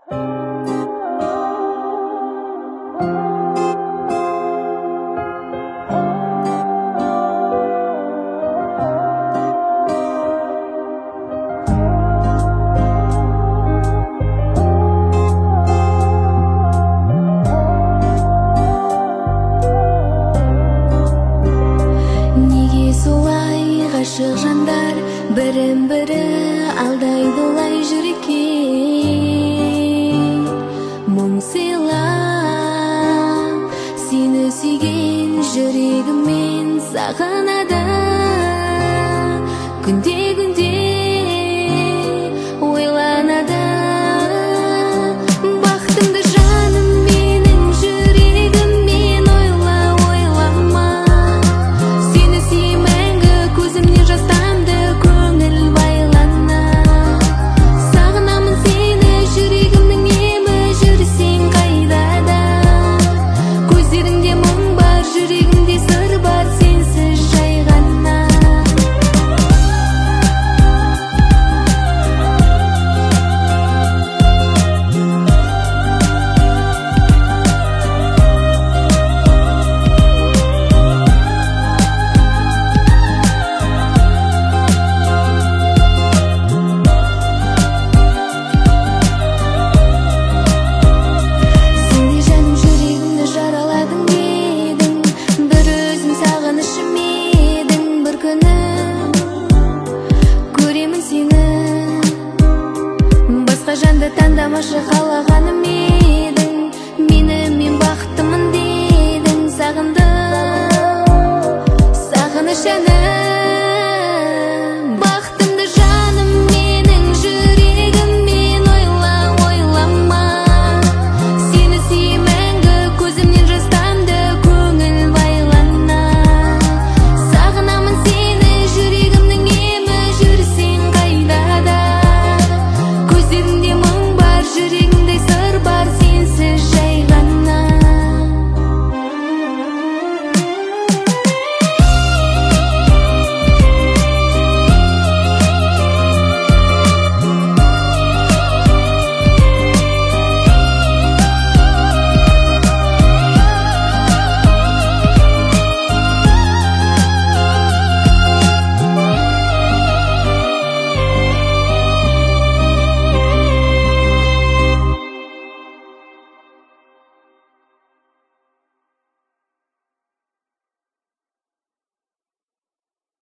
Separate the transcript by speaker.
Speaker 1: Ғашық жандар бірін-бірі алдайды олай жүрекке, мұң сыйлап сені сүйген жүрегіммен сағынады. Күнде-күнде ойланады бақытыңды жаным менің жүрегіммен ойлама, сені сүймән көзімнен жас тамды көңіл байлана. Сағынамын сені жүрегімнің емі, жүрсең қайда да. Көздеріңде мұң бар, жүрегімде сыр бар, сенсіз жай ғана. Жанды таңдамашы қалағаным едің, мен бақыттымын дедің. Сағындым, сағыныш әні